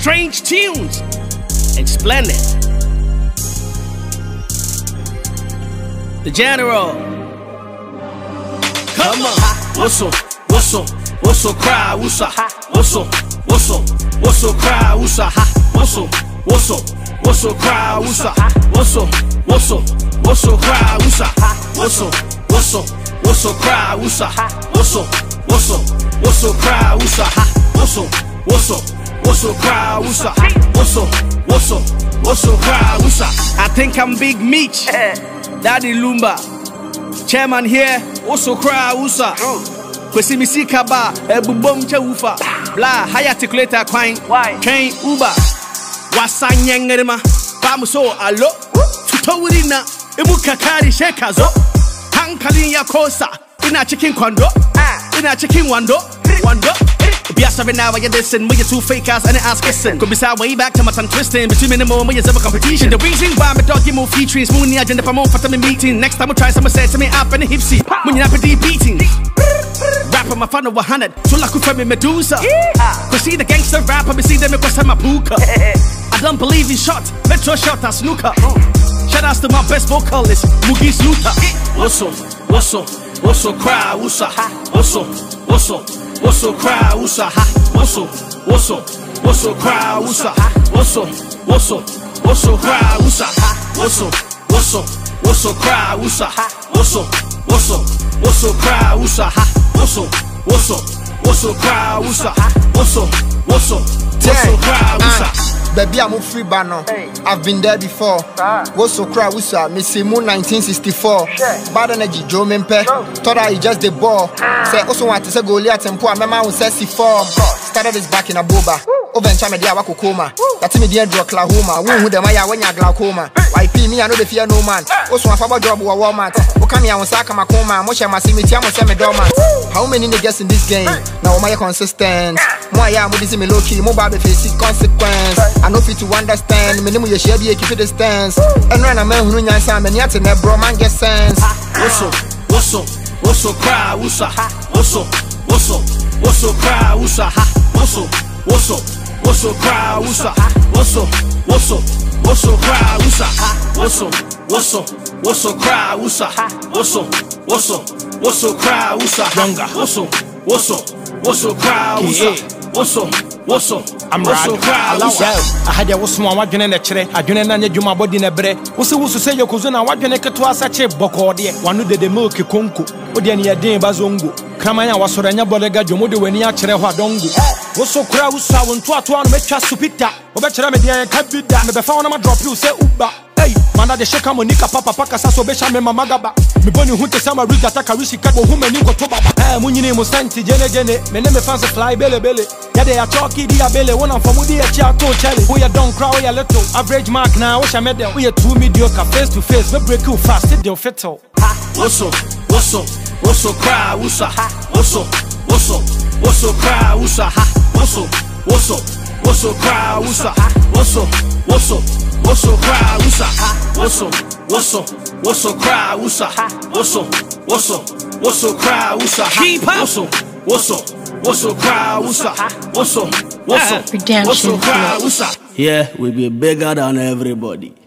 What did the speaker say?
strange tunes and splendid. The General. Come on. Whistle, whistle, whistle, cry, whistle, whistle, whistle, whistle, cry, whistle, whistle, whistle, whistle, cry, whistle, whistle, whistle, whistle, cry, whistle, whistle, whistle, whistle, cry, whistle, whistle, whistle, whistle, cry, whistle, whistle, whistle, whistle, cry, whistle, whistle, whistle, whistle, cry, whistle. I think I'm Big Meech, Daddy Lumba, chairman here. Whistle, cry, whistle. Kwesi misi kaba, ebubom che ufa. Blah, high articulator quine. Train Uber. Wasanyengerema. Bamuso alo. Tutawirina. Ibu kakari shekazo. Hankalin ya kosa. Ina chicken kwando. Ina chicken wando. Biasa now I listen. We two fake ass and ass kissing. Could be side way back to my tongue twisting. Between me and more, we ever competition. The reason why my dog give more featuring. Smoothie agenda for more for me meeting. Next time I try someone said to me up and the hipsy. When you're not deep beating. Rapper my fan of 100. So like who me Medusa. Cause see the gangster rapper, me see them across my puka. I don't believe in shot. Metro shot and snooker. Shout outs to my best vocalist, Mugi Snooker. Whistle, whistle, whistle, cry, whistle, whistle, whistle. Whistle, cry, whistle, whistle, whistle, whistle, cry, whistle, whistle, whistle, whistle, cry, whistle, whistle, whistle, whistle, cry, whistle, whistle, whistle, whistle, cry, whistle, whistle, whistle, whistle, cry, whistle, whistle, whistle, whistle, cry, whistle. Baby, I'm a free banner. I've been there before. Whistle, cry, whistle. Missy Moon 1964. Bad energy, Joe Mempe. Thought I just the ball. Say also want to say Goliath and poor. My man was sassy form. Started this back in a boba. Over in Chama dia wako coma. That's me the Oklahoma. Who the Maya when you glaucoma. Why pay me? I know the fear no man. Also a fabo job or Walmart. Okami I want Saka Makoma. Mosha Masimiti. I'm a dormant. How many niggas in this game? Now my consistent. Moya Mudisi me low key. Mobile face consequence. I know fit to understand. Minimum you share be keep the distance. And when a man who knows some and yet in a bro man get sense. Whistle, whistle, whistle, cry, whistle, whistle, whistle, whistle, cry, whistle, whistle, whistle, whistle, cry, whistle, whistle, whistle, whistle, cry, whistle, whistle, whistle, whistle, cry, whistle, whistle, whistle, whistle, cry, whistle, younger, whistle, whistle, whistle, cry, whistle, whistle. I'm right. I had a small wagon in a chair. I didn't know my body in a bread. What's the say your cousin? I want to make it to us such a bocor. One who did the milk conco. What the near day bazongo. Kramaya was for a bodega, Jomodo when you actually had dongo. What's so crowd? So I want to make us supita. Obetra media can't be done. The found my drop you say Uba. Hey, man, the shake Monica Papa Pacasa so besha me magaba. Me boni hunte sama riga takarishi kabo who many go to Baba. Munini Musanti Jene, me name fancy fly belly. Yeah, they are talking dia belly. One from Woody a chato Charlie. We are don't cry a little. Average mark now, wish I met them. We are too mediocre face to face. We break you fast, it don't fit all. Whistle, whistle, whistle, cry, whistle, whistle, whistle, whistle, cry, whistle, whistle, whistle, whistle, cry, whistle, whistle, whistle, whistle, cry, whistle, whistle, whistle, whistle, cry, whistle, whistle, whistle, whistle, cry, whistle, whistle, whistle, whistle, cry, whistle, whistle, whistle, whistle, cry, whistle. Yeah, we be bigger than everybody.